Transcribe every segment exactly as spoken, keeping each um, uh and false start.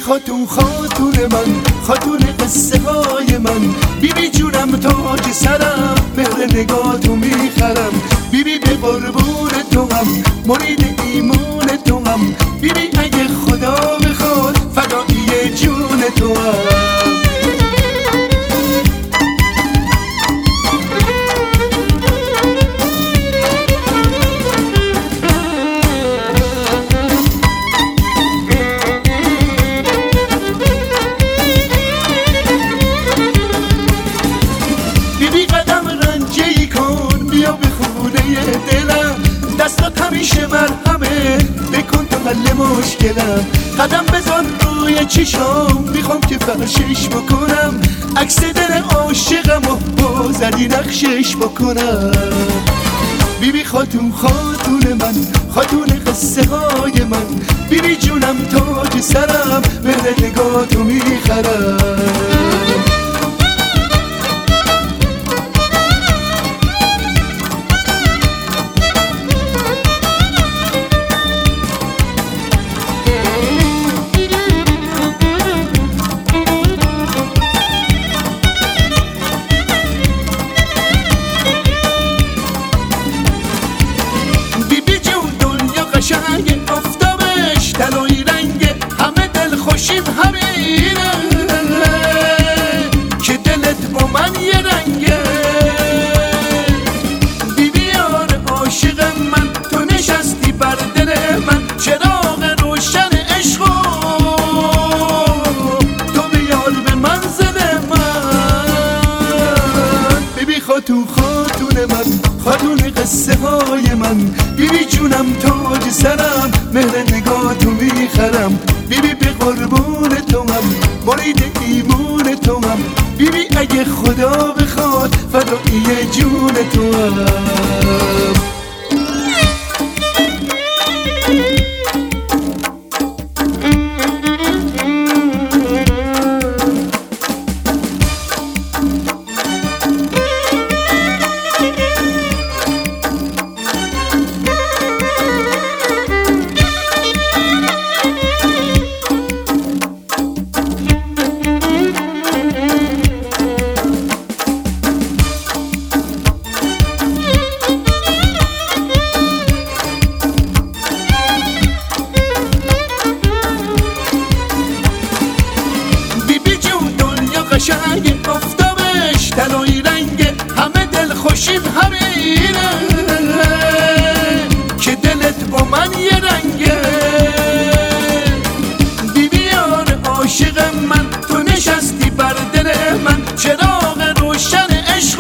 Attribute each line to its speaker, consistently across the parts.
Speaker 1: خاتون خاتون من، خاتون قصه های من، بیبی جونم تاج سرم، مهر نگاهتو میخرم. بیبی به قربون تو هم، مرید ایمان تو هم، بیبی اگه خدا بخواد فدایی جون تو هم. دستات همیشه مرهمه، بکن تا حل مشکلم. قدم بزن روی چشام، میخوام که فرشش بکنم، عکس دل عاشقم و بازدی نقشش بکنم. بیبی خاتون خاتون من، خاتون قصه های من، بیبی جونم تاج سرم، مهر نگاهتو میخرم. قشنگ افتابش طلایی رنگه، همه دل خوشیم همینه که دلت با من یه رنگه. بیبی یار عاشق من، تو نشستی بر دل من، چراغ روشن عشق تو بیار به منزل من. بیبی خاتون خاتون من، خاتون قصه های من، بیبی جونم تاج سرم، مهر نگاهتو میخرم. بیبی به قربون تو هم، مرید ایمان تو هم، بیبی اگه خدا بخواد فدایی جون تو هم. قشنگ افتابش طلایی رنگه، همه دل خوشیم همینه که دلت با من یه رنگه. بیبی یار عاشق من، تو نشستی بر دل من، چراغ روشن عشق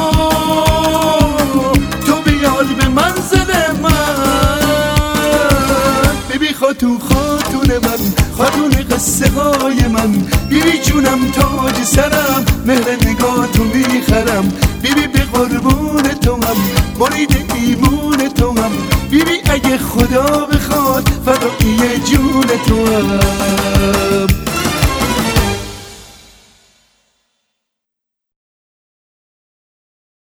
Speaker 1: تو بیار به منزل من. بیبی خاتون خاتون من، خاتون قصه های من، بیبی جونم تاج سرم، مهر نگاهتو میخرم. بیبی به قربون تو هم، مرید ایمان تو هم، بیبی اگه خدا بخواد فدایی جون تو هم.